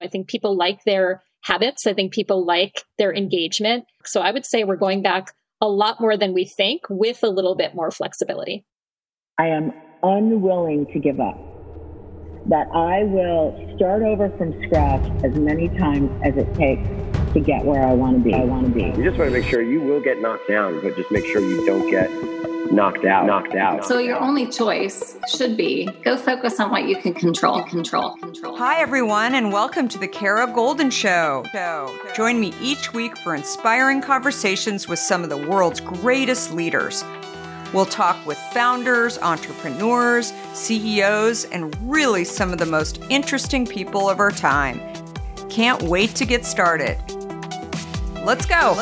I think people like their habits. I think people like their engagement. So I would say we're going back a lot more than we think with a little bit more flexibility. I am unwilling to give up. That I will start over from scratch as many times as it takes to get where I want to be. You just want to make sure you will get knocked down, but just make sure you don't get knocked out. So your only choice should be go focus on what you can control. Hi, everyone, and welcome to the Kara Goldin Show. Join me each week for inspiring conversations with some of the world's greatest leaders. We'll talk with founders, entrepreneurs, CEOs, and really some of the most interesting people of our time. Can't wait to get started. Let's go.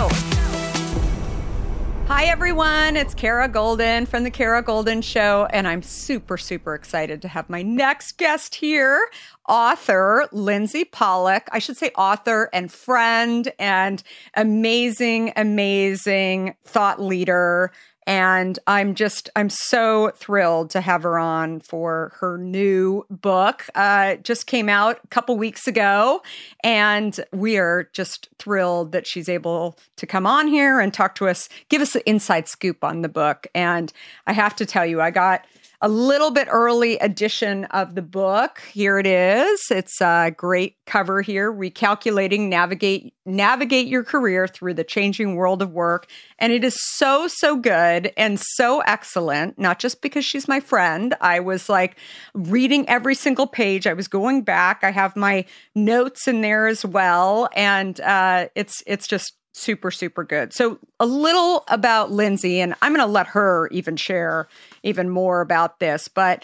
Hi, everyone. It's Kara Goldin from The Kara Goldin Show, and I'm super, super excited to have my next guest here, author Lindsay Pollack. I should say author and friend and amazing, amazing thought leader. And I'm so thrilled to have her on for her new book. Just came out a couple weeks ago, and we are just thrilled that she's able to come on here and talk to us, give us the inside scoop on the book. And I have to tell you, I got a little bit early edition of the book. Here it is. It's a great cover here, Recalculating, Navigate Your Career Through the Changing World of Work. And it is so, so good and so excellent, not just because she's my friend. I was like reading every single page. I was going back. I have my notes in there as well. And it's just super, super good. So a little about Lindsay, and I'm going to let her even share even more about this, but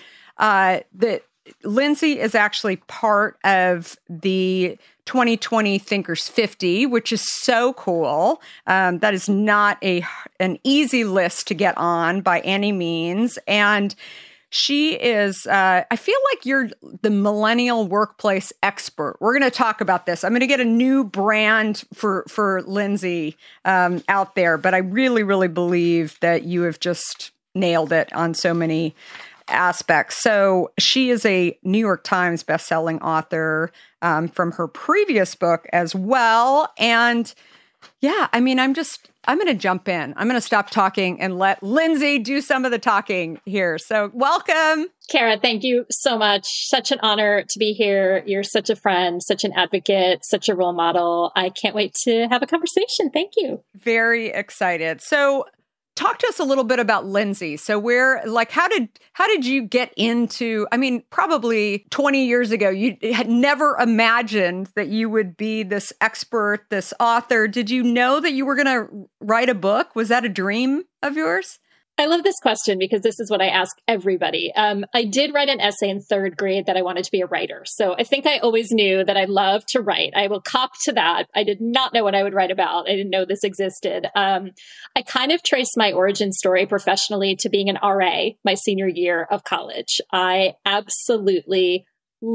Lindsay is actually part of the 2020 Thinkers 50, which is so cool. That is not an easy list to get on by any means. And she is, I feel like you're the millennial workplace expert. We're going to talk about this. I'm going to get a new brand for Lindsay out there, but I really, really believe that you have just nailed it on so many aspects. So she is a New York Times bestselling author from her previous book as well. And yeah, I mean, I'm going to jump in. I'm going to stop talking and let Lindsay do some of the talking here. So welcome. Kara, thank you so much. Such an honor to be here. You're such a friend, such an advocate, such a role model. I can't wait to have a conversation. Thank you. Very excited. So talk to us a little bit about Lindsay. So how did you get into, I mean, probably 20 years ago, you had never imagined that you would be this expert, this author. Did you know that you were going to write a book? Was that a dream of yours? I love this question because this is what I ask everybody. I did write an essay in third grade that I wanted to be a writer. So I think I always knew that I loved to write. I will cop to that. I did not know what I would write about. I didn't know this existed. I kind of traced my origin story professionally to being an RA my senior year of college. I absolutely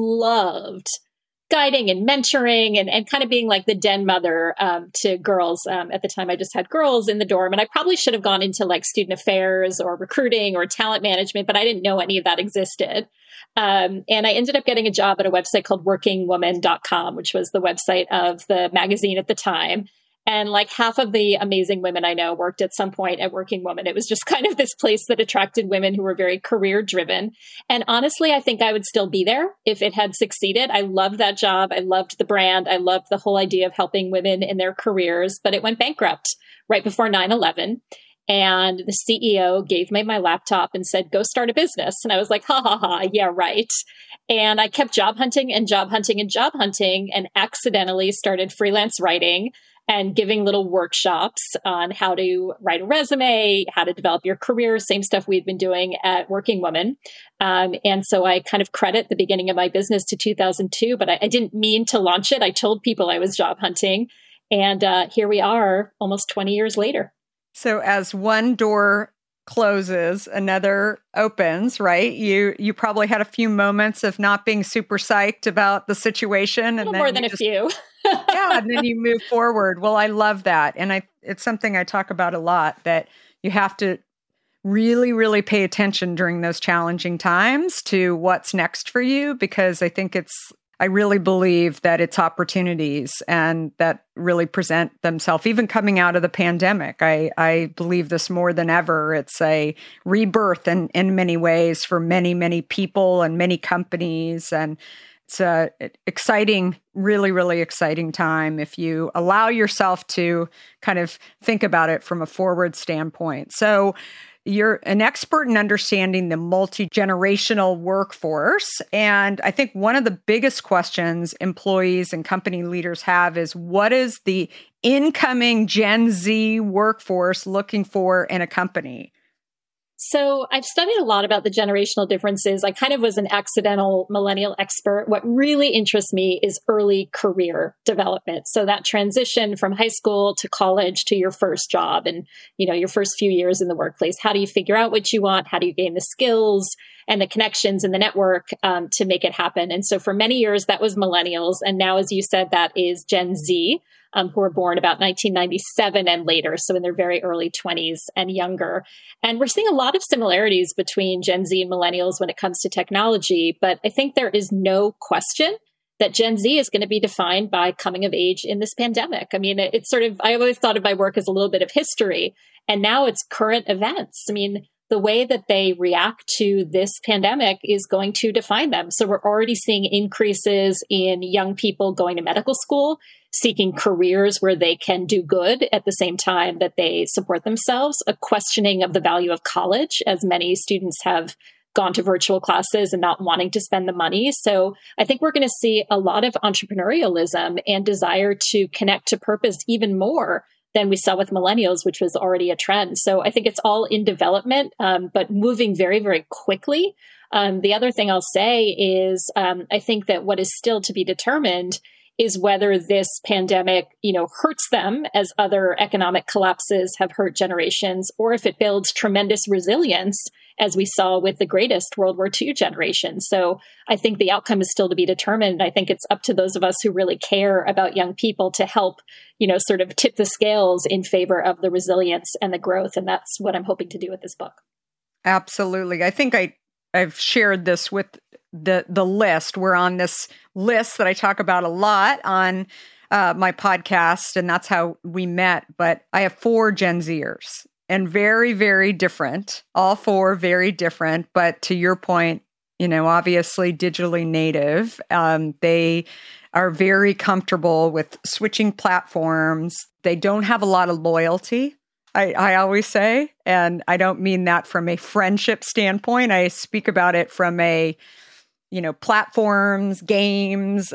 loved guiding and mentoring and kind of being like the den mother to girls. At the time, I just had girls in the dorm, and I probably should have gone into like student affairs or recruiting or talent management, but I didn't know any of that existed. And I ended up getting a job at a website called workingwoman.com, which was the website of the magazine at the time. And like half of the amazing women I know worked at some point at Working Woman. It was just kind of this place that attracted women who were very career driven. And honestly, I think I would still be there if it had succeeded. I loved that job. I loved the brand. I loved the whole idea of helping women in their careers, but it went bankrupt right before 9/11. And the CEO gave me my laptop and said, go start a business. And I was like, ha, ha, ha, yeah, right. And I kept job hunting and accidentally started freelance writing and giving little workshops on how to write a resume, how to develop your career, same stuff we'd been doing at Working Woman. And so I kind of credit the beginning of my business to 2002, but I didn't mean to launch it. I told people I was job hunting. And here we are almost 20 years later. So as one door closes, another opens, right? You probably had a few moments of not being super psyched about the situation. And then more than a few. Yeah, and then you move forward. Well, I love that. And it's something I talk about a lot, that you have to really, really pay attention during those challenging times to what's next for you, because I think I really believe that it's opportunities and that really present themselves, even coming out of the pandemic. I believe this more than ever. It's a rebirth in many ways for many, many people and many companies. And it's a exciting, really, really exciting time if you allow yourself to kind of think about it from a forward standpoint. So you're an expert in understanding the multi-generational workforce. And I think one of the biggest questions employees and company leaders have is, what is the incoming Gen Z workforce looking for in a company? So I've studied a lot about the generational differences. I kind of was an accidental millennial expert. What really interests me is early career development. So that transition from high school to college to your first job and, your first few years in the workplace. How do you figure out what you want? How do you gain the skills and the connections and the network to make it happen? And so for many years, that was millennials. And now, as you said, that is Gen Z. Who were born about 1997 and later, so in their very early 20s and younger. And we're seeing a lot of similarities between Gen Z and millennials when it comes to technology, but I think there is no question that Gen Z is going to be defined by coming of age in this pandemic. I mean, it's sort of, I always thought of my work as a little bit of history, and now it's current events. I mean, the way that they react to this pandemic is going to define them. So we're already seeing increases in young people going to medical school, seeking careers where they can do good at the same time that they support themselves, a questioning of the value of college, as many students have gone to virtual classes and not wanting to spend the money. So I think we're going to see a lot of entrepreneurialism and desire to connect to purpose even more than we saw with millennials, which was already a trend. So I think it's all in development, but moving very, very quickly. The other thing I'll say is I think that what is still to be determined is whether this pandemic, hurts them as other economic collapses have hurt generations, or if it builds tremendous resilience, as we saw with the greatest World War II generation. So I think the outcome is still to be determined. I think it's up to those of us who really care about young people to help, sort of tip the scales in favor of the resilience and the growth. And that's what I'm hoping to do with this book. Absolutely. I think I've shared this with the list. We're on this list that I talk about a lot on my podcast, and that's how we met. But I have 4 Gen Zers, and very, very different, all 4 very different. But to your point, obviously digitally native. They are very comfortable with switching platforms. They don't have a lot of loyalty, I always say. And I don't mean that from a friendship standpoint. I speak about it from a platforms, games,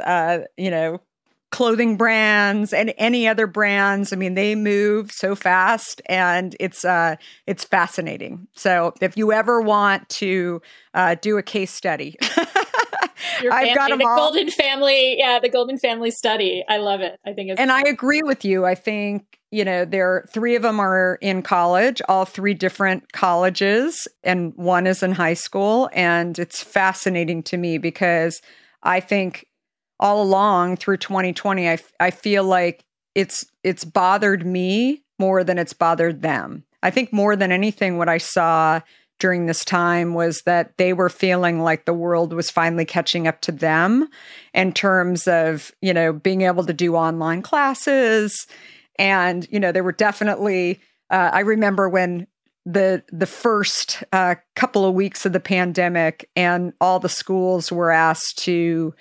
clothing brands, and any other brands. I mean, they move so fast, and it's fascinating. So if you ever want to do a case study, I've got them the all. Golden Family, the Golden Family study. I love it. I think it's and I agree with you. I think there 3 of them are in college, all 3 different colleges, and 1 is in high school. And it's fascinating to me because I think all along through 2020, I feel like it's bothered me more than it's bothered them. I think more than anything, what I saw during this time was that they were feeling like the world was finally catching up to them in terms of, being able to do online classes. And, there were definitely, I remember when the first couple of weeks of the pandemic and all the schools were asked to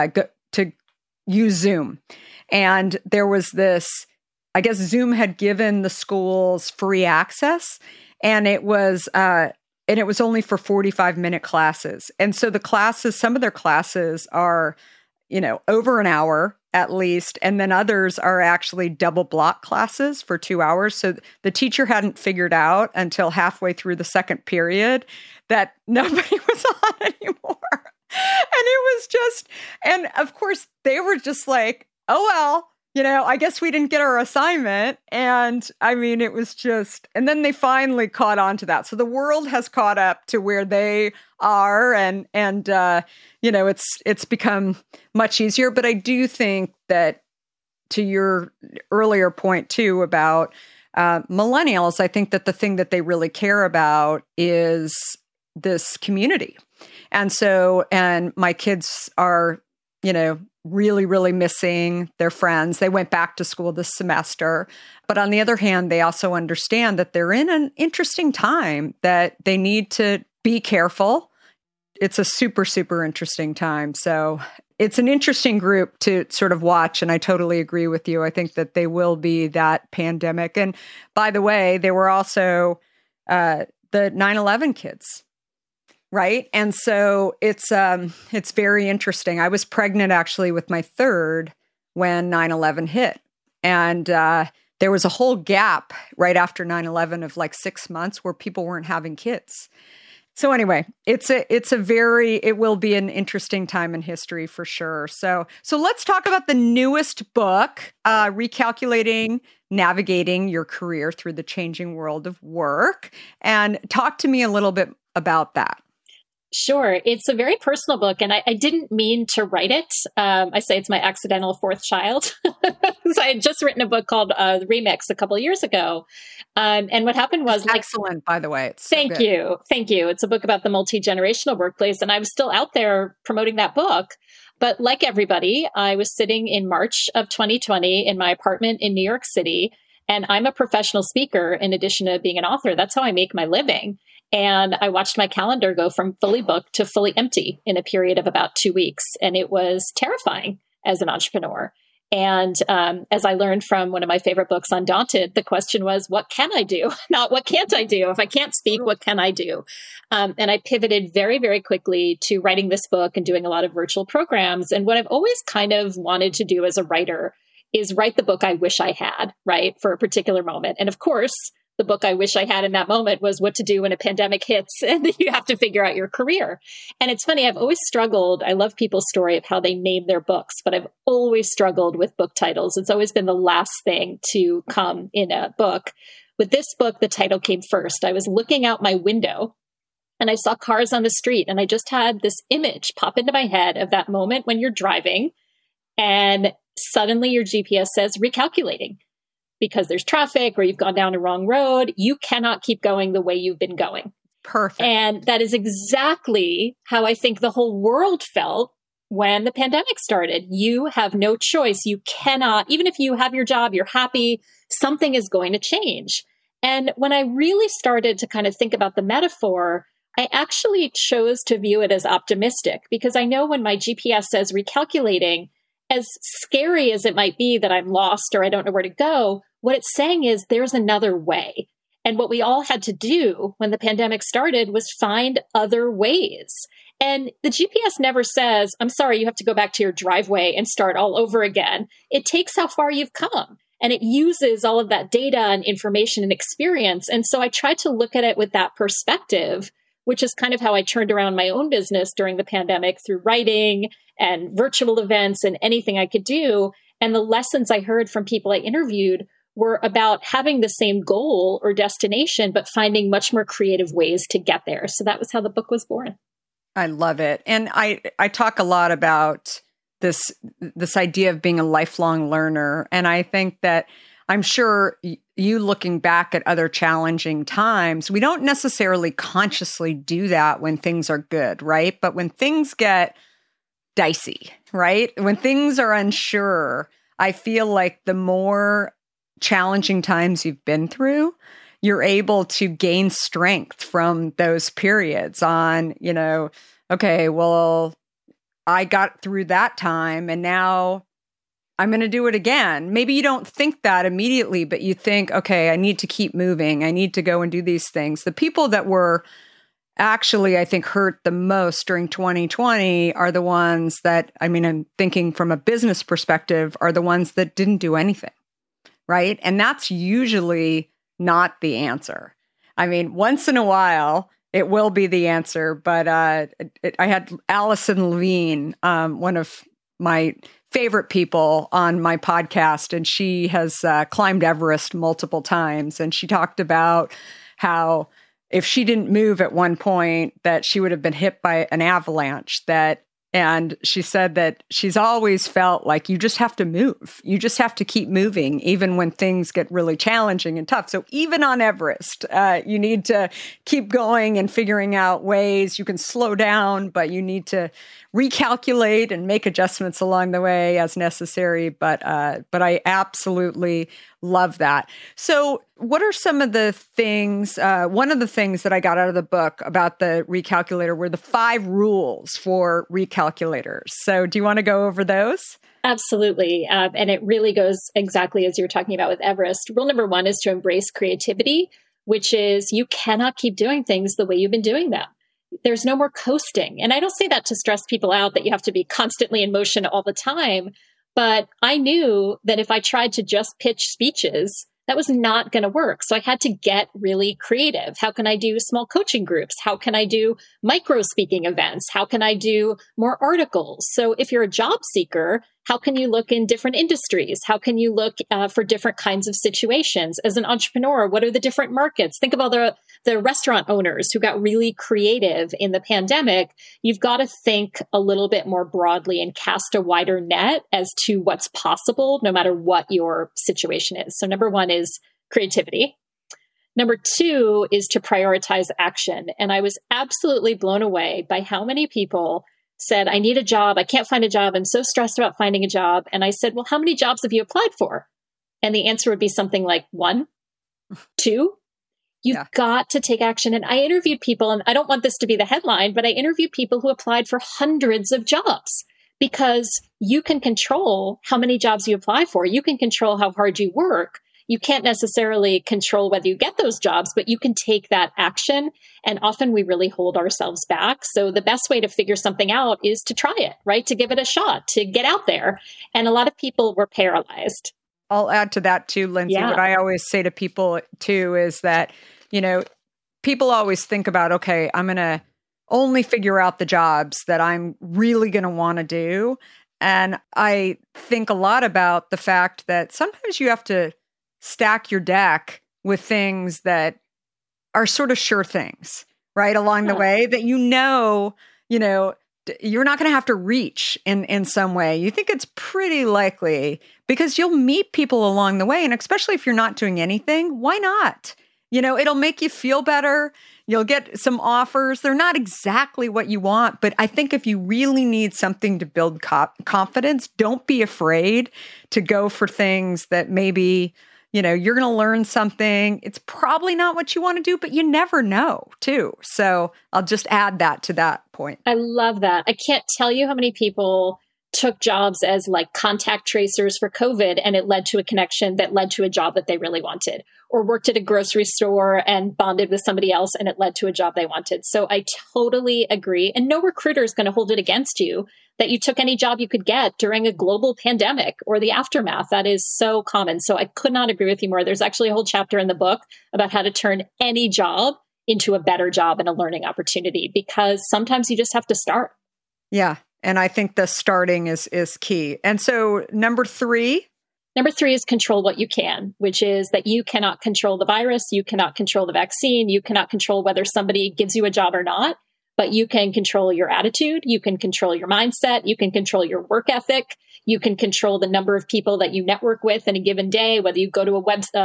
use Zoom. And there was this, I guess Zoom had given the schools free access, and it was only for 45-minute classes. And so the classes, some of their classes are, over an hour at least. And then others are actually double block classes for 2 hours. So the teacher hadn't figured out until halfway through the second period that nobody was on anymore. And it was just, and of course they were just like, oh, well, I guess we didn't get our assignment. And I mean, it was just, and then they finally caught on to that. So the world has caught up to where they are, and it's become much easier. But I do think that, to your earlier point too about millennials, I think that the thing that they really care about is this community. And so, and my kids are really, really missing their friends. They went back to school this semester. But on the other hand, they also understand that they're in an interesting time, that they need to be careful. It's a super, super interesting time. So it's an interesting group to sort of watch. And I totally agree with you. I think that they will be that pandemic. And by the way, they were also the 9/11 kids. Right. And so it's very interesting. I was pregnant actually with my third when 9/11 hit. And there was a whole gap right after 9/11 of like 6 months where people weren't having kids. So anyway, it will be an interesting time in history for sure. So let's talk about the newest book, Recalculating, Navigating Your Career Through the Changing World of Work. And talk to me a little bit about that. Sure. It's a very personal book, and I didn't mean to write it. I say it's my accidental fourth child. So I had just written a book called The Remix a couple of years ago. And what happened was... It's excellent, by the way. It's Thank you. It's a book about the multi-generational workplace, and I was still out there promoting that book. But like everybody, I was sitting in March of 2020 in my apartment in New York City, and I'm a professional speaker in addition to being an author. That's how I make my living. And I watched my calendar go from fully booked to fully empty in a period of about 2 weeks. And it was terrifying as an entrepreneur. And as I learned from one of my favorite books, Undaunted, the question was, what can I do? Not what can't I do? If I can't speak, what can I do? And I pivoted very, very quickly to writing this book and doing a lot of virtual programs. And what I've always kind of wanted to do as a writer is write the book I wish I had, right, for a particular moment. And of course, the book I wish I had in that moment was What to Do When a Pandemic Hits, and you have to figure out your career. And it's funny, I've always struggled. I love people's story of how they name their books, but I've always struggled with book titles. It's always been the last thing to come in a book. With this book, the title came first. I was looking out my window and I saw cars on the street, and I just had this image pop into my head of that moment when you're driving and suddenly your GPS says recalculating. Because there's traffic or you've gone down a wrong road, you cannot keep going the way you've been going. Perfect. And that is exactly how I think the whole world felt when the pandemic started. You have no choice. You cannot, even if you have your job, you're happy, something is going to change. And when I really started to kind of think about the metaphor, I actually chose to view it as optimistic, because I know when my GPS says recalculating, as scary as it might be that I'm lost or I don't know where to go, what it's saying is there's another way. And what we all had to do when the pandemic started was find other ways. And the GPS never says, I'm sorry, you have to go back to your driveway and start all over again. It takes how far you've come, and it uses all of that data and information and experience. And so I tried to look at it with that perspective, which is kind of how I turned around my own business during the pandemic through writing and virtual events and anything I could do. And the lessons I heard from people I interviewed were about having the same goal or destination, but finding much more creative ways to get there. So that was how the book was born. I love it. And I talk a lot about this idea of being a lifelong learner. And I think that I'm sure you looking back at other challenging times, we don't necessarily consciously do that when things are good, right? But when things get dicey, right? When things are unsure, I feel like the more challenging times you've been through, you're able to gain strength from those periods on, okay, well, I got through that time and now I'm going to do it again. Maybe you don't think that immediately, but you think, okay, I need to keep moving. I need to go and do these things. The people that were actually, I think, hurt the most during 2020 are the ones that, I'm thinking from a business perspective, are the ones that didn't do anything, right? And that's usually not the answer. Once in a while, it will be the answer, but I had Allison Levine, one of my favorite people on my podcast, and she has climbed Everest multiple times. And she talked about how if she didn't move at one point, that she would have been hit by an avalanche, that And she said that she's always felt like you just have to move. You just have to keep moving, even when things get really challenging and tough. So even on Everest, you need to keep going and figuring out ways you can slow down, but you need to recalculate and make adjustments along the way as necessary. But I absolutely love that. So what are some of the things, one of the things that I got out of the book about the recalculator were the 5 rules for recalculators. So do you want to go over those? Absolutely. And it really goes exactly as you're talking about with Everest. Rule number 1 is to embrace creativity, which is you cannot keep doing things the way you've been doing them. There's no more coasting. And I don't say that to stress people out that you have to be constantly in motion all the time. But I knew that if I tried to just pitch speeches, that was not going to work. So I had to get really creative. How can I do small coaching groups? How can I do micro speaking events? How can I do more articles? So if you're a job seeker, how can you look in different industries? How can you look for different kinds of situations? As an entrepreneur, what are the different markets? Think of all the restaurant owners who got really creative in the pandemic. You've got to think a little bit more broadly and cast a wider net as to what's possible, no matter what your situation is. So number 1 is creativity. Number 2 is to prioritize action. And I was absolutely blown away by how many people said, I need a job. I can't find a job. I'm so stressed about finding a job. And I said, well, how many jobs have you applied for? And the answer would be something like 1, 2. You've got to take action. And I interviewed people, and I don't want this to be the headline, but I interviewed people who applied for hundreds of jobs because you can control how many jobs you apply for. You can control how hard you work. You can't necessarily control whether you get those jobs, but you can take that action. And often we really hold ourselves back. So the best way to figure something out is to try it, right? To give it a shot, to get out there. And a lot of people were paralyzed. I'll add to that too, Lindsay. Yeah. What I always say to people too is that, people always think about, okay, I'm going to only figure out the jobs that I'm really going to want to do. And I think a lot about the fact that sometimes you have to stack your deck with things that are sort of sure things, right? Along the way that you're not going to have to reach in some way. You think it's pretty likely because you'll meet people along the way. And especially if you're not doing anything, why not? It'll make you feel better. You'll get some offers. They're not exactly what you want, but I think if you really need something to build confidence, don't be afraid to go for things that maybe, you're going to learn something. It's probably not what you want to do, but you never know too. So I'll just add that to that point. I love that. I can't tell you how many people took jobs as like contact tracers for COVID, and it led to a connection that led to a job that they really wanted, or worked at a grocery store and bonded with somebody else and it led to a job they wanted. So I totally agree. And no recruiter is going to hold it against you that you took any job you could get during a global pandemic or the aftermath. That is so common. So I could not agree with you more. There's actually a whole chapter in the book about how to turn any job into a better job and a learning opportunity, because sometimes you just have to start. Yeah. And I think the starting is key. And so number 3 is control what you can, which is that you cannot control the virus. You cannot control the vaccine. You cannot control whether somebody gives you a job or not, but you can control your attitude. You can control your mindset. You can control your work ethic. You can control the number of people that you network with in a given day, whether you go to a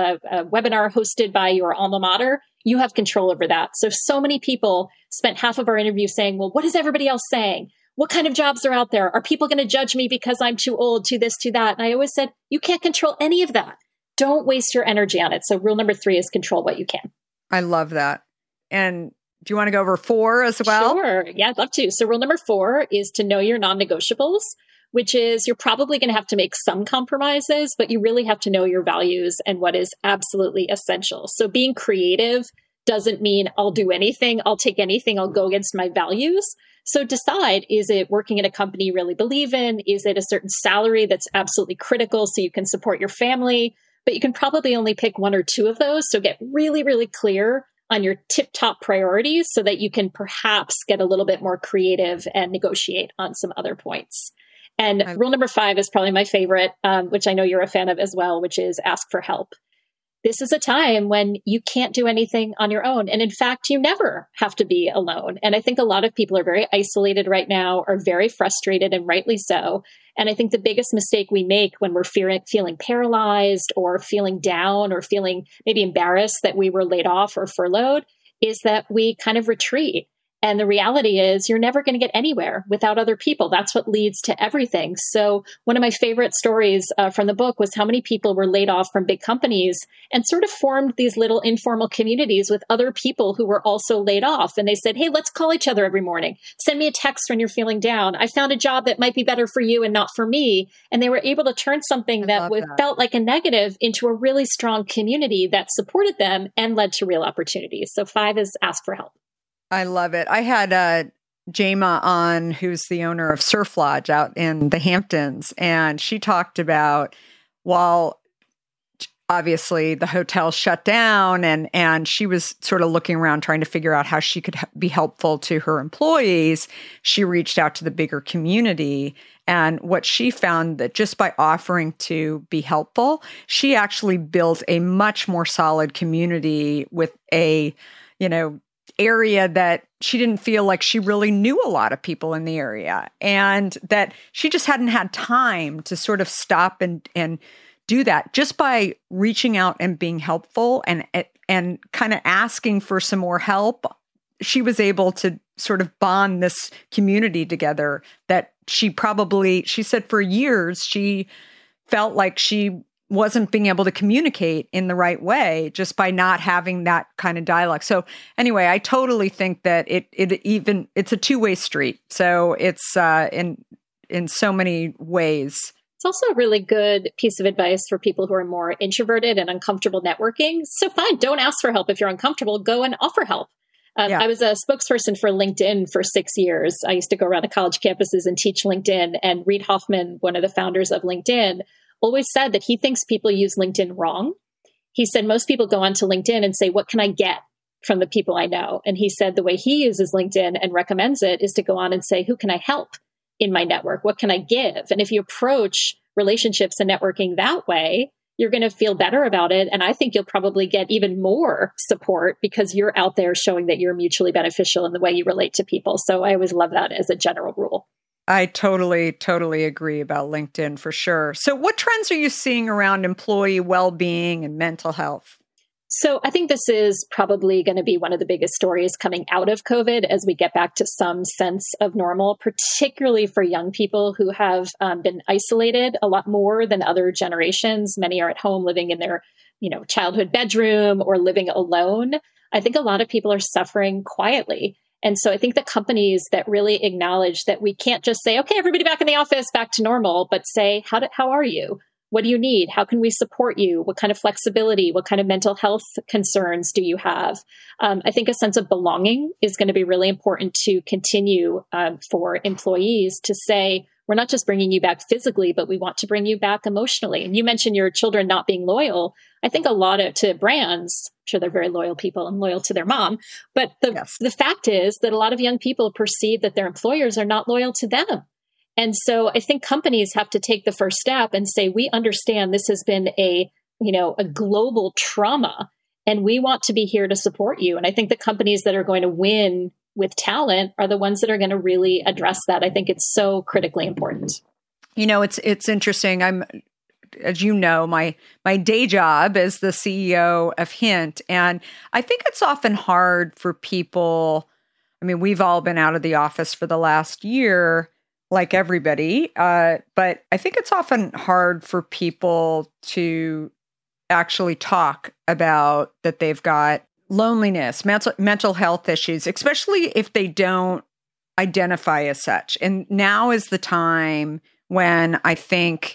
webinar hosted by your alma mater. You have control over that. So many people spent half of our interview saying, well, what is everybody else saying? What kind of jobs are out there? Are people going to judge me because I'm too old, to this, to that? And I always said, you can't control any of that. Don't waste your energy on it. So rule number 3 is control what you can. I love that. And do you want to go over 4 as well? Sure. Yeah, I'd love to. So rule number 4 is to know your non-negotiables, which is you're probably going to have to make some compromises, but you really have to know your values and what is absolutely essential. So being creative doesn't mean I'll do anything. I'll take anything. I'll go against my values. So decide, is it working at a company you really believe in? Is it a certain salary that's absolutely critical so you can support your family? But you can probably only pick 1 or 2 of those. So get really, really clear on your tip-top priorities so that you can perhaps get a little bit more creative and negotiate on some other points. And rule number 5 is probably my favorite, which I know you're a fan of as well, which is ask for help. this is a time when you can't do anything on your own. And in fact, you never have to be alone. And I think a lot of people are very isolated right now, are very frustrated, and rightly so. And I think the biggest mistake we make when we're feeling paralyzed or feeling down or feeling maybe embarrassed that we were laid off or furloughed is that we kind of retreat. And the reality is you're never going to get anywhere without other people. That's what leads to everything. So one of my favorite stories from the book was how many people were laid off from big companies and sort of formed these little informal communities with other people who were also laid off. And they said, hey, let's call each other every morning. Send me a text when you're feeling down. I found a job that might be better for you and not for me. And they were able to turn something that felt like a negative into a really strong community that supported them and led to real opportunities. So 5 is ask for help. I love it. I had Jama on, who's the owner of Surf Lodge out in the Hamptons, and she talked about while obviously the hotel shut down and she was sort of looking around trying to figure out how she could be helpful to her employees, she reached out to the bigger community. And what she found that just by offering to be helpful, she actually built a much more solid community with a, area that she didn't feel like she really knew a lot of people in the area, and that she just hadn't had time to sort of stop and do that. Just by reaching out and being helpful and kind of asking for some more help, she was able to sort of bond this community together that she said for years she felt like she wasn't being able to communicate in the right way just by not having that kind of dialogue. So anyway, I totally think that it's a two-way street. So it's in so many ways. It's also a really good piece of advice for people who are more introverted and uncomfortable networking. So fine, don't ask for help if you're uncomfortable. Go and offer help. I was a spokesperson for LinkedIn for 6 years. I used to go around to college campuses and teach LinkedIn. And Reid Hoffman, one of the founders of LinkedIn, always said that he thinks people use LinkedIn wrong. He said most people go onto LinkedIn and say, what can I get from the people I know? And he said the way he uses LinkedIn and recommends it is to go on and say, who can I help in my network? What can I give? And if you approach relationships and networking that way, you're going to feel better about it. And I think you'll probably get even more support because you're out there showing that you're mutually beneficial in the way you relate to people. So I always love that as a general rule. I totally agree about LinkedIn for sure. So what trends are you seeing around employee well-being and mental health? So I think this is probably going to be one of the biggest stories coming out of COVID as we get back to some sense of normal, particularly for young people who have been isolated a lot more than other generations. Many are at home living in their, childhood bedroom or living alone. I think a lot of people are suffering quietly. And so I think the companies that really acknowledge that we can't just say, okay, everybody back in the office, back to normal, but say, how are you? What do you need? How can we support you? What kind of flexibility? What kind of mental health concerns do you have? I think a sense of belonging is going to be really important to continue for employees to say, we're not just bringing you back physically, but we want to bring you back emotionally. And you mentioned your children not being loyal. I think a lot to brands, I'm sure they're very loyal people and loyal to their mom. But the fact is that a lot of young people perceive that their employers are not loyal to them. And so I think companies have to take the first step and say, we understand this has been a global trauma, and we want to be here to support you. And I think the companies that are going to win with talent are the ones that are going to really address that. I think it's so critically important. It's interesting. As you know, my day job is the CEO of Hint. And I think it's often hard for people. I mean, we've all been out of the office for the last year, like everybody. But I think it's often hard for people to actually talk about that they've got loneliness, mental health issues, especially if they don't identify as such. And now is the time when I think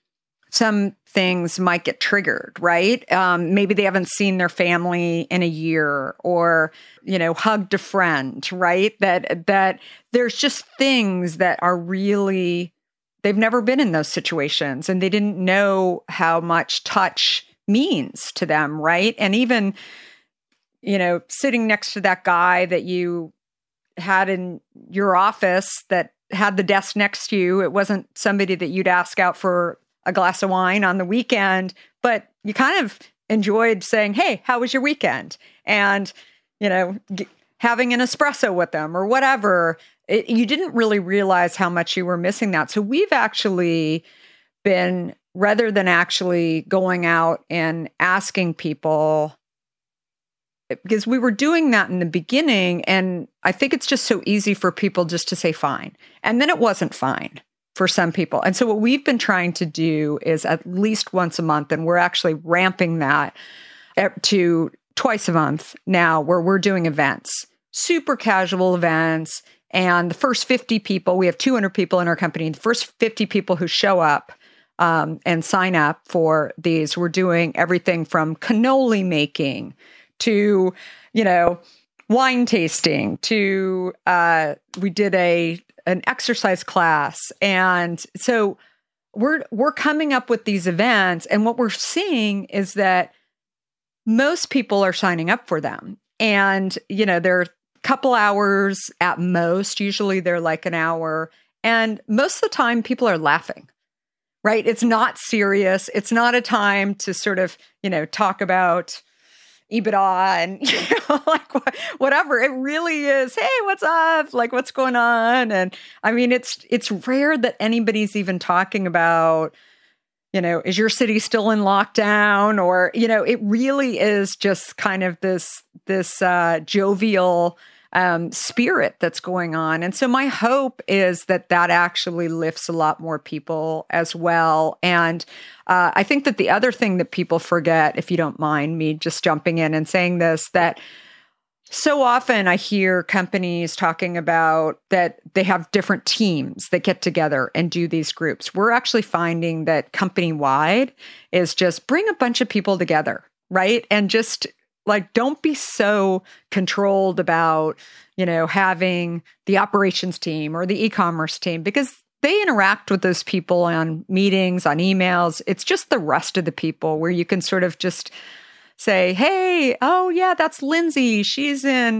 some things might get triggered, right? Maybe they haven't seen their family in a year or, hugged a friend, right? That there's just things that are really, they've never been in those situations and they didn't know how much touch means to them, right? And even, sitting next to that guy that you had in your office that had the desk next to you, it wasn't somebody that you'd ask out for a glass of wine on the weekend, but you kind of enjoyed saying, hey, how was your weekend? And, having an espresso with them or whatever. You didn't really realize how much you were missing that. So we've actually been, rather than actually going out and asking people, because we were doing that in the beginning, and I think it's just so easy for people just to say fine. And then it wasn't fine for some people. And so what we've been trying to do is at least once a month, and we're actually ramping that to twice a month now, where we're doing events, super casual events. And the first 50 people, we have 200 people in our company, the first 50 people who show up and sign up for these, we're doing everything from cannoli making to, wine tasting to, we did an exercise class. And so we're coming up with these events. And what we're seeing is that most people are signing up for them. And, they're a couple hours at most. Usually they're like an hour. And most of the time people are laughing, right? It's not serious. It's not a time to sort of, talk about EBITDA and like whatever. It really is, hey, what's up? Like, what's going on? And I mean, it's rare that anybody's even talking about, is your city still in lockdown? Or, it really is just kind of this jovial spirit that's going on. And so my hope is that actually lifts a lot more people as well. And I think that the other thing that people forget, if you don't mind me just jumping in and saying this, that so often I hear companies talking about that they have different teams that get together and do these groups. We're actually finding that company-wide is just bring a bunch of people together, right? And just like, don't be so controlled about, having the operations team or the e-commerce team, because they interact with those people on meetings, on emails. It's just the rest of the people where you can sort of just say, hey, oh yeah, that's Lindsay. She's in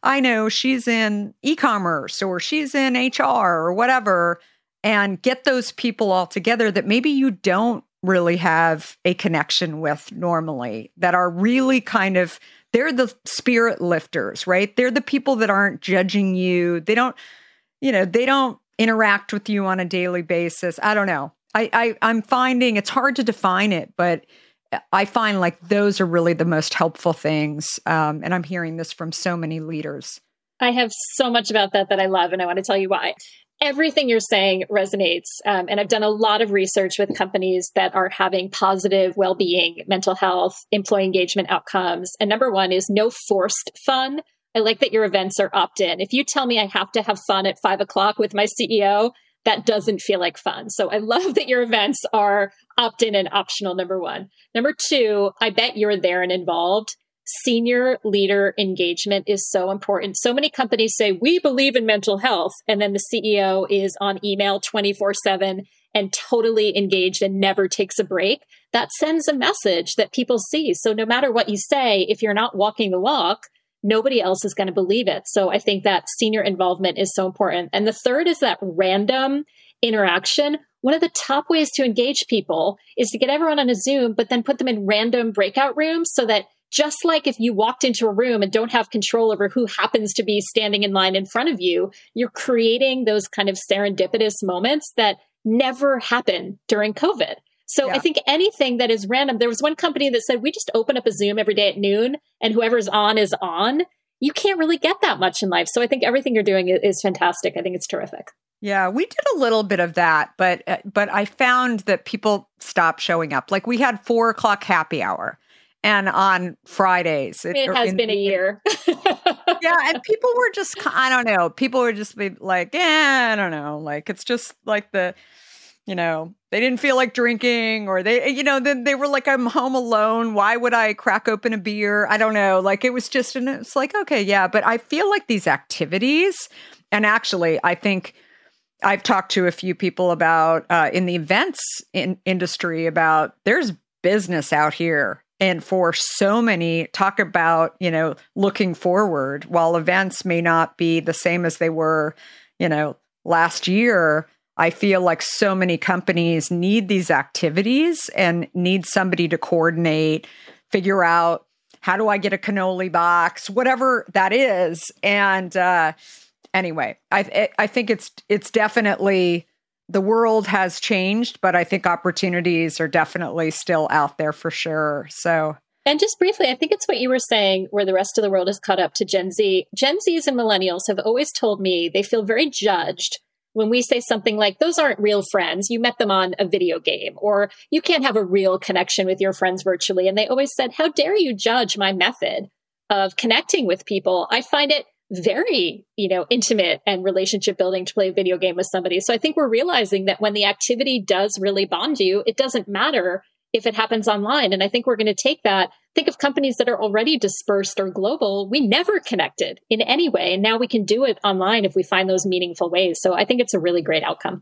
e-commerce, or she's in HR or whatever, and get those people all together that maybe you don't really have a connection with normally, that are really kind of, they're the spirit lifters, right? They're the people that aren't judging you. They don't interact with you on a daily basis. I don't know. I'm finding it's hard to define it, but I find like those are really the most helpful things. And I'm hearing this from so many leaders. I have so much about that I love, and I want to tell you why. Everything you're saying resonates. And I've done a lot of research with companies that are having positive well-being, mental health, employee engagement outcomes. And number one is no forced fun. I like that your events are opt-in. If you tell me I have to have fun at 5:00 with my CEO, that doesn't feel like fun. So I love that your events are opt-in and optional, number one. Number two, I bet you're there and involved. Senior leader engagement is so important. So many companies say, we believe in mental health. And then the CEO is on email 24/7 and totally engaged and never takes a break. That sends a message that people see. So no matter what you say, if you're not walking the walk, nobody else is going to believe it. So I think that senior involvement is so important. And the third is that random interaction. One of the top ways to engage people is to get everyone on a Zoom, but then put them in random breakout rooms so that just like if you walked into a room and don't have control over who happens to be standing in line in front of you, you're creating those kind of serendipitous moments that never happened during COVID. So I think anything that is random, there was one company that said, we just open up a Zoom every day at noon and whoever's on is on. You can't really get that much in life. So I think everything you're doing is fantastic. I think it's terrific. Yeah, we did a little bit of that, but I found that people stopped showing up. Like we had 4:00 happy hour. And on Fridays, it has been a year. Yeah. And people were just, I don't know. People were just like, yeah, I don't know. Like, it's just like they didn't feel like drinking, or then they were like, I'm home alone. Why would I crack open a beer? I don't know. Like it was just, and it's like, okay, yeah. But I feel like these activities, and actually, I think I've talked to a few people about in the events industry about there's business out here. And for so many, talk about, looking forward, while events may not be the same as they were, last year, I feel like so many companies need these activities and need somebody to coordinate figure out, how do I get a cannoli box, whatever that is. And anyway, I think it's definitely, the world has changed, but I think opportunities are definitely still out there for sure. So. And just briefly, I think it's what you were saying, where the rest of the world has caught up to Gen Z. Gen Zs and millennials have always told me they feel very judged when we say something like, those aren't real friends. You met them on a video game, or you can't have a real connection with your friends virtually. And they always said, how dare you judge my method of connecting with people? I find it very, intimate and relationship building to play a video game with somebody. So I think we're realizing that when the activity does really bond you, it doesn't matter if it happens online. And I think we're going to take that. Think of companies that are already dispersed or global. We never connected in any way. And now we can do it online if we find those meaningful ways. So I think it's a really great outcome.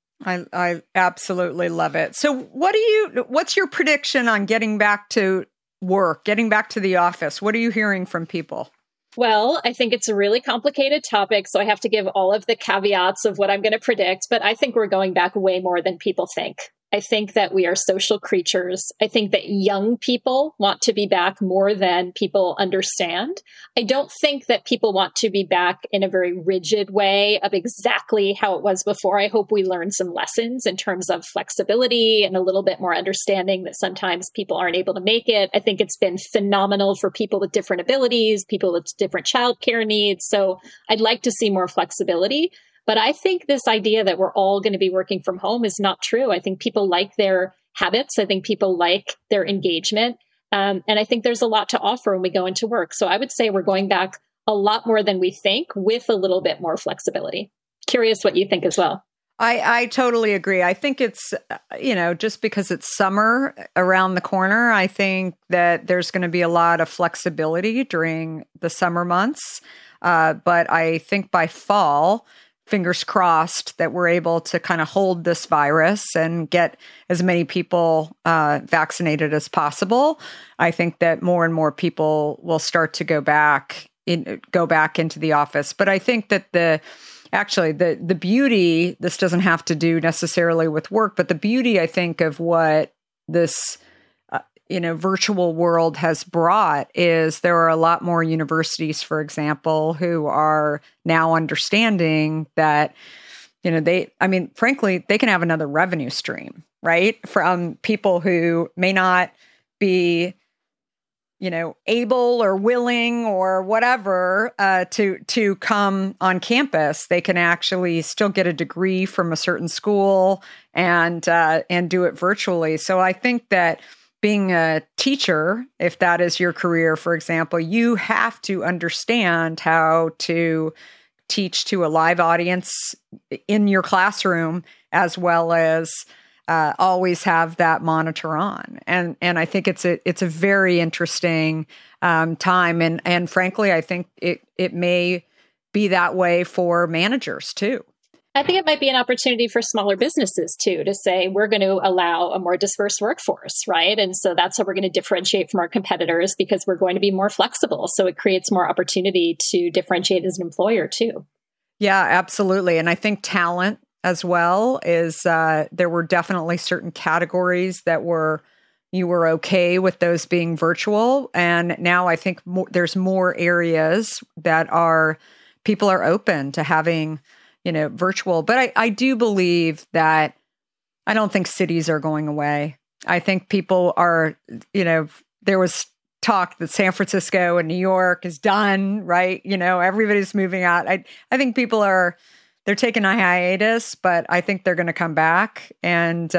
I absolutely love it. So what's your prediction on getting back to work, getting back to the office? What are you hearing from people? Well, I think it's a really complicated topic, so I have to give all of the caveats of what I'm going to predict, but I think we're going back way more than people think. I think that we are social creatures. I think that young people want to be back more than people understand. I don't think that people want to be back in a very rigid way of exactly how it was before. I hope we learn some lessons in terms of flexibility and a little bit more understanding that sometimes people aren't able to make it. I think it's been phenomenal for people with different abilities, people with different childcare needs. So I'd like to see more flexibility. But I think this idea that we're all going to be working from home is not true. I think people like their habits. I think people like their engagement. And I think there's a lot to offer when we go into work. So I would say we're going back a lot more than we think with a little bit more flexibility. Curious what you think as well. I totally agree. I think it's, just because it's summer around the corner, I think that there's going to be a lot of flexibility during the summer months. But I think by fall, fingers crossed that we're able to kind of hold this virus and get as many people vaccinated as possible. I think that more and more people will start to go back into the office. But I think that the beauty, this doesn't have to do necessarily with work, but the beauty, I think, of what this virtual world has brought is there are a lot more universities, for example, who are now understanding that, frankly, they can have another revenue stream, right? From people who may not be, able or willing or whatever to come on campus. They can actually still get a degree from a certain school and do it virtually. So I think that being a teacher, if that is your career, for example, you have to understand how to teach to a live audience in your classroom, as well as always have that monitor on. And I think it's a very interesting time. And frankly, I think it may be that way for managers too. I think it might be an opportunity for smaller businesses too, to say we're going to allow a more dispersed workforce, right? And so that's how we're going to differentiate from our competitors, because we're going to be more flexible. So it creates more opportunity to differentiate as an employer too. Yeah, absolutely. And I think talent as well is, there were definitely certain categories that you were okay with those being virtual. And now I think there's more areas that people are open to having virtual. But I do believe that I don't think cities are going away. I think people are, there was talk that San Francisco and New York is done, right? Everybody's moving out. I think people they're taking a hiatus, but I think they're going to come back. And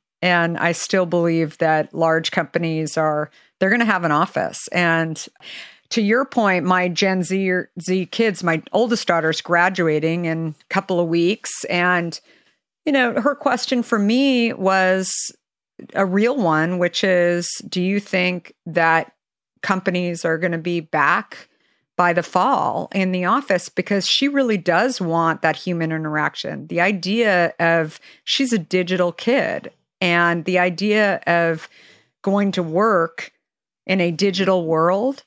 I still believe that large companies they're going to have an office. And to your point, my Gen Z kids, my oldest daughter's graduating in a couple of weeks. And, her question for me was a real one, which is, do you think that companies are going to be back by the fall in the office? Because she really does want that human interaction. The idea of, she's a digital kid, and the idea of going to work in a digital world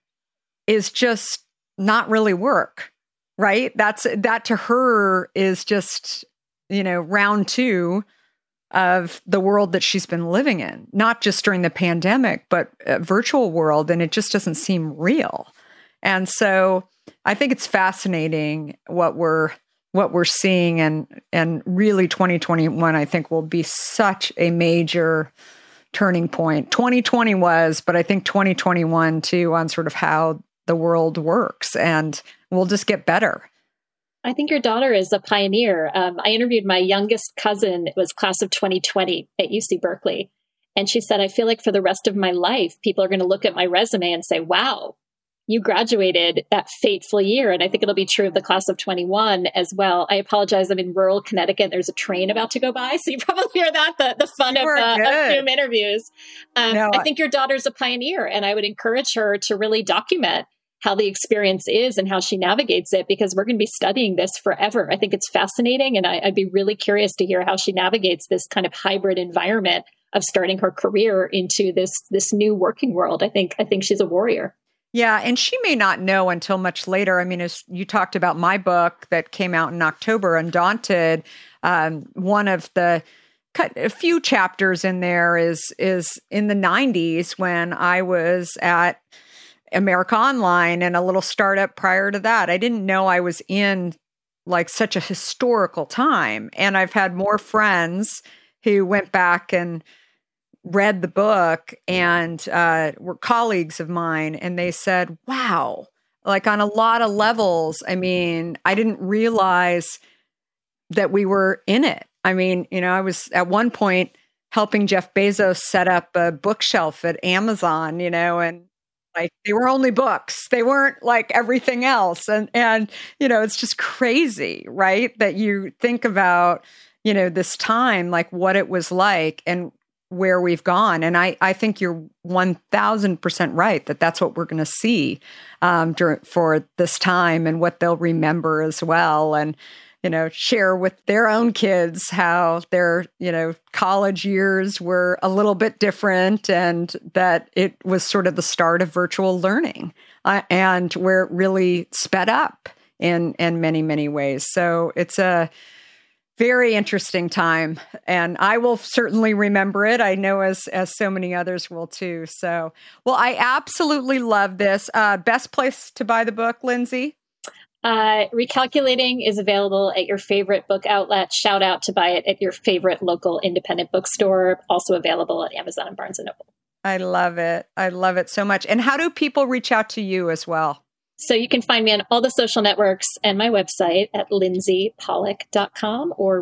is just not really work, right? That to her is just, round two of the world that she's been living in, not just during the pandemic, but a virtual world. And it just doesn't seem real. And so I think it's fascinating what we're seeing, and really 2021, I think, will be such a major turning point. 2020 was, but I think 2021 too, on sort of how the world works, and we'll just get better. I think your daughter is a pioneer. I interviewed my youngest cousin. It was class of 2020 at UC Berkeley. And she said, I feel like for the rest of my life, people are going to look at my resume and say, wow, you graduated that fateful year. And I think it'll be true of the class of 21 as well. I apologize. I'm in rural Connecticut. There's a train about to go by. So you probably hear that, the fun of Zoom interviews. I think your daughter's a pioneer, and I would encourage her to really document how the experience is and how she navigates it, because we're going to be studying this forever. I think it's fascinating. And I'd be really curious to hear how she navigates this kind of hybrid environment of starting her career into this new working world. I think she's a warrior. Yeah. And she may not know until much later. I mean, as you talked about my book that came out in October, Undaunted, one of the a few chapters in there is in the 90s when I was at America Online and a little startup prior to that. I didn't know I was in like such a historical time. And I've had more friends who went back and read the book and were colleagues of mine. And they said, wow, like on a lot of levels, I mean, I didn't realize that we were in it. I mean, I was at one point helping Jeff Bezos set up a bookshelf at Amazon, and like they were only books. They weren't like everything else. And it's just crazy, right? That you think about, this time, like what it was like and where we've gone. And I think you're 1000% right that that's what we're going to see for this time, and what they'll remember as well. And, share with their own kids how their, college years were a little bit different, and that it was sort of the start of virtual learning and where it really sped up in many, many ways. So it's a very interesting time, and I will certainly remember it. I know as so many others will too. So, well, I absolutely love this. Best place to buy the book, Lindsay? Recalculating is available at your favorite book outlet. Shout out to buy it at your favorite local independent bookstore. Also available at Amazon and Barnes & Noble. I love it. I love it so much. And how do people reach out to you as well? So you can find me on all the social networks and my website at lindsaypollack.com or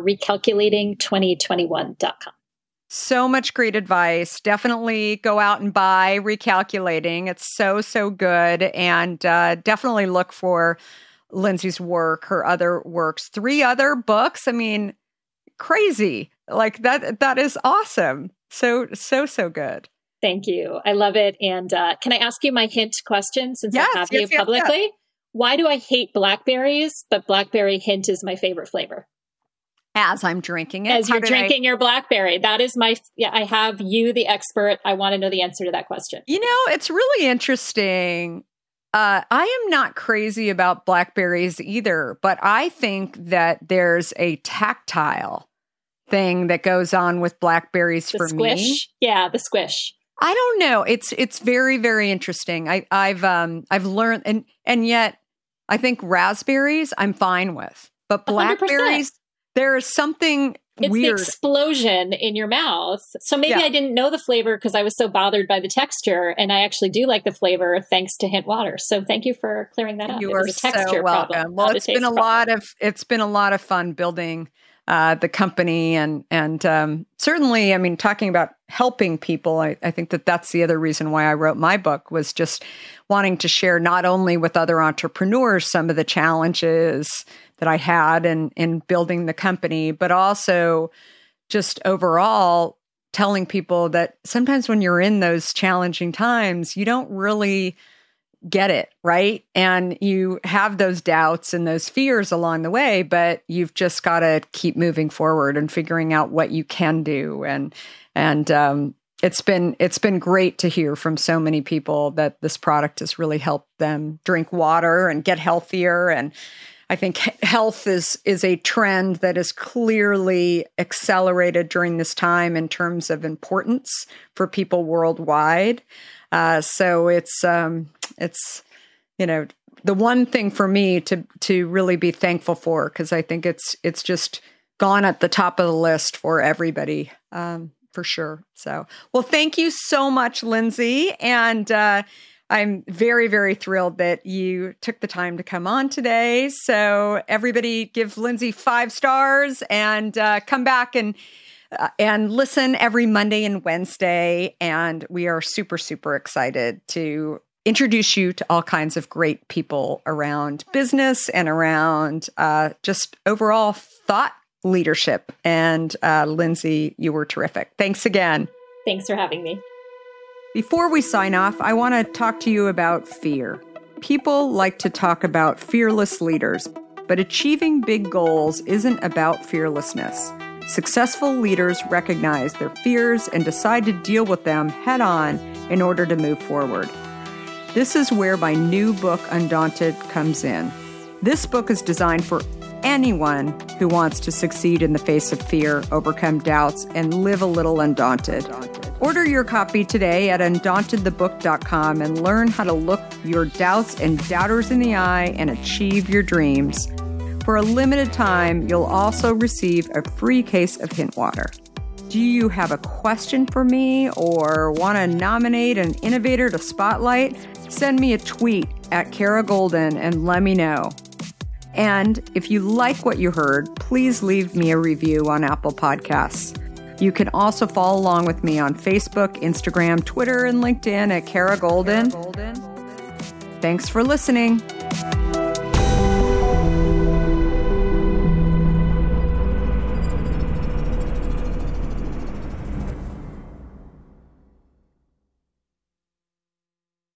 recalculating2021.com. So much great advice. Definitely go out and buy Recalculating. It's so, so good. And definitely look for Lindsay's work, her other works, 3 other books. I mean, crazy. Like that is awesome. So good. Thank you. I love it. And can I ask you my hint question since I have you publicly? Yes. Why do I hate blackberries, but blackberry hint is my favorite flavor? As I'm drinking it. As you're drinking your blackberry. That is I have you, the expert. I want to know the answer to that question. It's really interesting. I am not crazy about blackberries either, but I think that there's a tactile thing that goes on with blackberries for squish. Me. Yeah, the squish. I don't know. It's very, very interesting. I've learned, and yet I think raspberries I'm fine with, but blackberries 100%. There is something weird. It's the explosion in your mouth. So maybe I didn't know the flavor because I was so bothered by the texture, and I actually do like the flavor thanks to Hint Water. So thank you for clearing that up. You are so welcome. Problem, well, it's been a lot of fun building the company and certainly, I mean, talking about helping people, I think that's the other reason why I wrote my book, was just wanting to share not only with other entrepreneurs some of the challenges that I had in building the company, but also just overall telling people that sometimes when you're in those challenging times, you don't really get it, right? And you have those doubts and those fears along the way, but you've just got to keep moving forward and figuring out what you can do. And it's been great to hear from so many people that this product has really helped them drink water and get healthier. And I think health is a trend that is clearly accelerated during this time in terms of importance for people worldwide. So it's the one thing for me to really be thankful for, because I think it's just gone at the top of the list for everybody, for sure. So, well, thank you so much, Lindsay. And I'm very, very thrilled that you took the time to come on today. So everybody give Lindsay 5 stars and come back and listen every Monday and Wednesday. And we are super, super excited to introduce you to all kinds of great people around business and around just overall thought leadership. And Lindsay, you were terrific. Thanks again. Thanks for having me. Before we sign off, I want to talk to you about fear. People like to talk about fearless leaders, but achieving big goals isn't about fearlessness. Successful leaders recognize their fears and decide to deal with them head on in order to move forward. This is where my new book, Undaunted, comes in. This book is designed for anyone who wants to succeed in the face of fear, overcome doubts, and live a little undaunted. Order your copy today at undauntedthebook.com and learn how to look your doubts and doubters in the eye and achieve your dreams. For a limited time, you'll also receive a free case of Hint Water. Do you have a question for me or want to nominate an innovator to spotlight? Send me a tweet at Kara Goldin and let me know. And if you like what you heard, please leave me a review on Apple Podcasts. You can also follow along with me on Facebook, Instagram, Twitter, and LinkedIn at Kara Goldin. Thanks for listening.